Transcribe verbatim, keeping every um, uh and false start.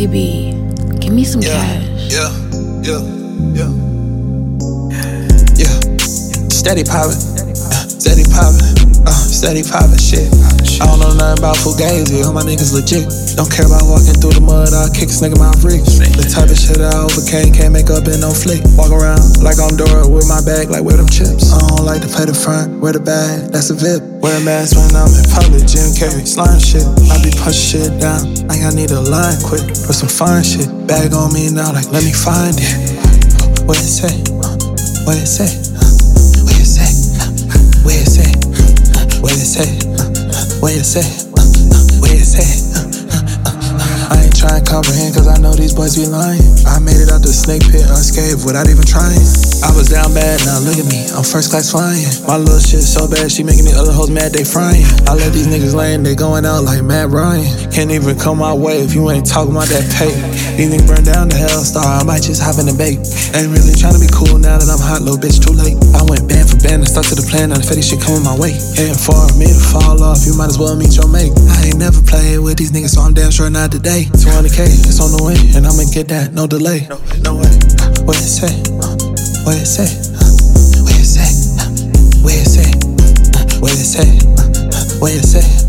baby, give me some yeah, cash. Yeah, yeah, yeah, yeah. Steady poppin', uh, steady poppin', uh, steady poppin' shit. I don't know nothing about Fugazi, all my niggas legit. Don't care about walking through the mud, I'll kick this nigga my wrist. The type of shit I overcame, can't make up in no flick. Walk around like I'm Dora with my bag, like where them chips. I don't like to play the front, wear the bag, that's a V I P. Wear a mask when I'm in public, Jim Carrey, slime shit. I be pushing shit down, like I need a line quick. Put some fine shit, bag on me now, like let me find it. What it say? What it say? What it say? What it say? What it say? What it say? What it say? I ain't trying to comprehend cause I know these boys be lying. I made it out the snake pit unscathed without even trying. I was down bad, now look at me, I'm first class flying. My little shit so bad, she making the other hoes mad, they frying. I let these niggas lane, they going out like Matt Ryan. Can't even come my way if you ain't talking about that pay. These niggas burn down the hell star, I might just hop in the bait. Ain't really trying to be cool now that I'm hot, little bitch, too late. I went band for band and stuck to the plan, now the fatty shit coming my way. And for me to fall off, you might as well meet your mate. I ain't never played with these niggas, so I'm damn sure not today. two hundred K, it's on the way, and I'ma get that, no delay. No, no way. What it say? What it say? What it say? What it say? What it say? What it say?